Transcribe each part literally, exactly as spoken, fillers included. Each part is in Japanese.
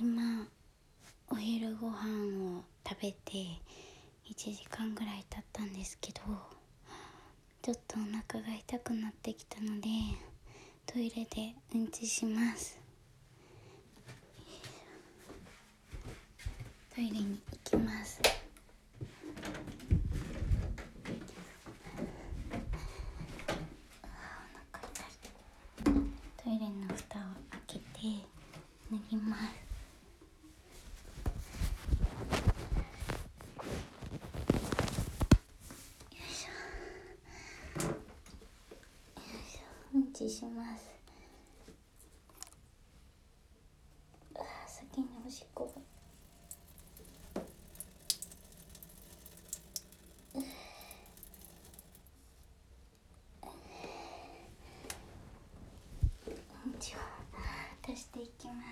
今お昼ご飯を食べていちじかんぐらい経ったんですけど、ちょっとお腹が痛くなってきたのでトイレでうんちします。トイレに行きます。トイレの蓋を開けて脱ぎます。よいしょよいしょ、うんちします。あー、先におしっこがうんちを出していきます。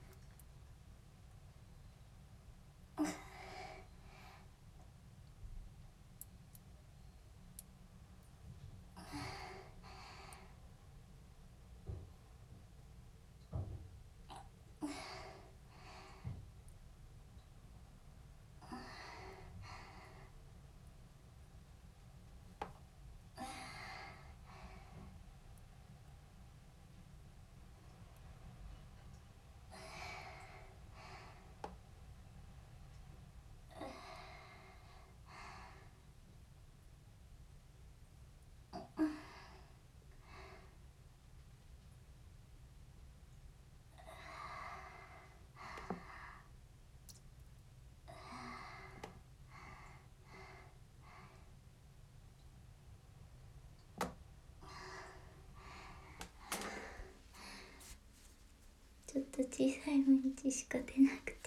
ちょっと小さいうんちしか出なくて、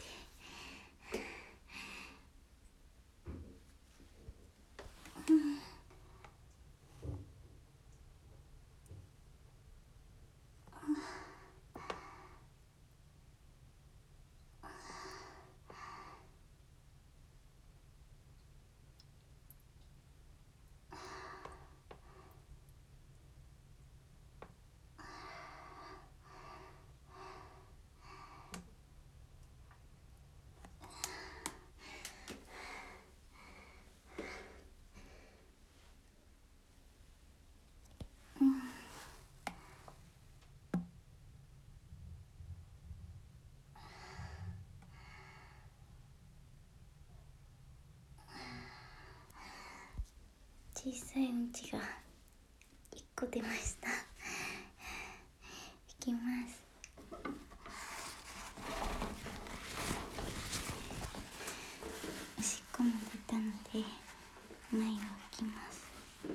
小さいうんちがいっこ出ました。いきます。おしっこも出たので前を置きます。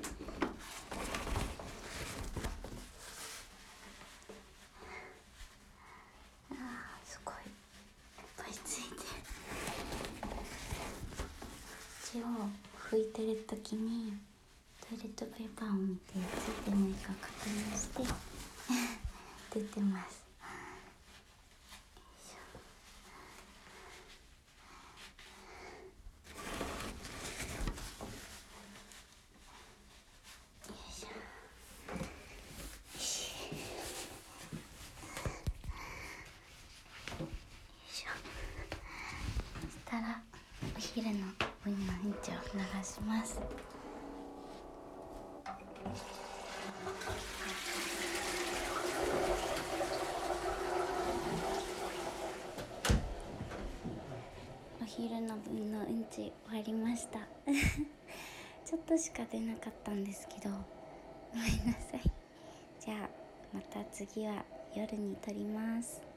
あー、すごいいっぱいついてる。口を拭いてる時にトイレットペーパーを見てついてないか確認して出てます。そしたらお昼の分のうんちを流します。お昼の分のうんち終わりましたちょっとしか出なかったんですけどごめんなさい。じゃあまた次は夜に撮ります。